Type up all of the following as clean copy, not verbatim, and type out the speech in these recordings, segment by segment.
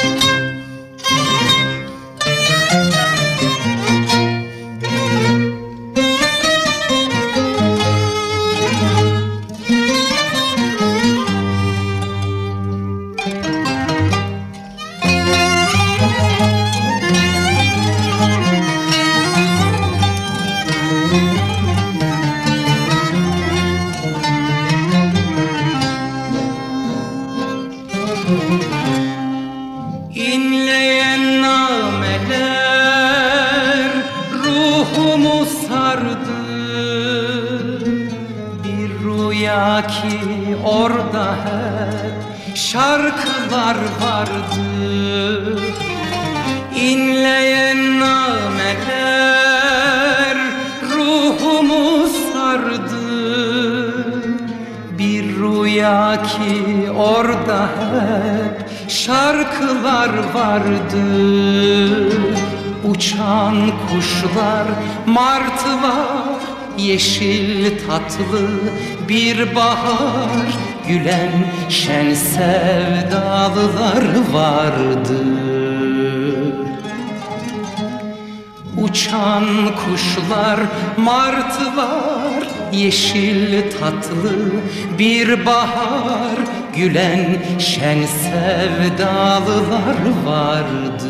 İnleyen nameler ruhumu sardı. Bir rüya ki orada hep şarkılar vardı. İnleyen nameler ruhumu sardı. Bir rüya ki orada hep şarkılar vardı. Uçan kuşlar, martılar, yeşil tatlı bir bahar, gülen şen sevdalılar vardı. Uçan kuşlar, martılar, yeşil tatlı bir bahar, gülen şen sevdalılar vardı.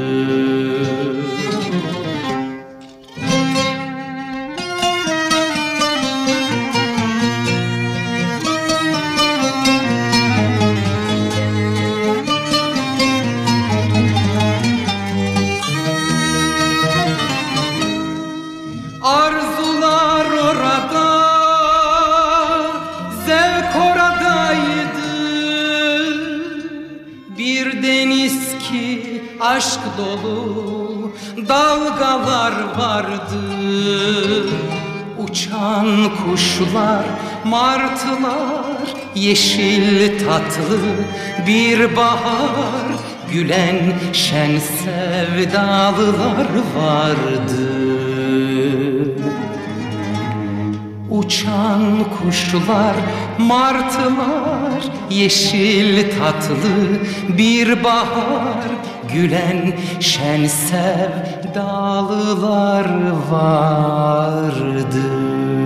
Arzular orada, zevk oradaydı. Bir deniz ki aşk dolu dalgalar vardı. Uçan kuşlar, martılar, yeşil tatlı bir bahar, gülen şen sevdalılar vardı. Uçan kuşlar, martılar, yeşil tatlı bir bahar, gülen şen sevdalılar vardı.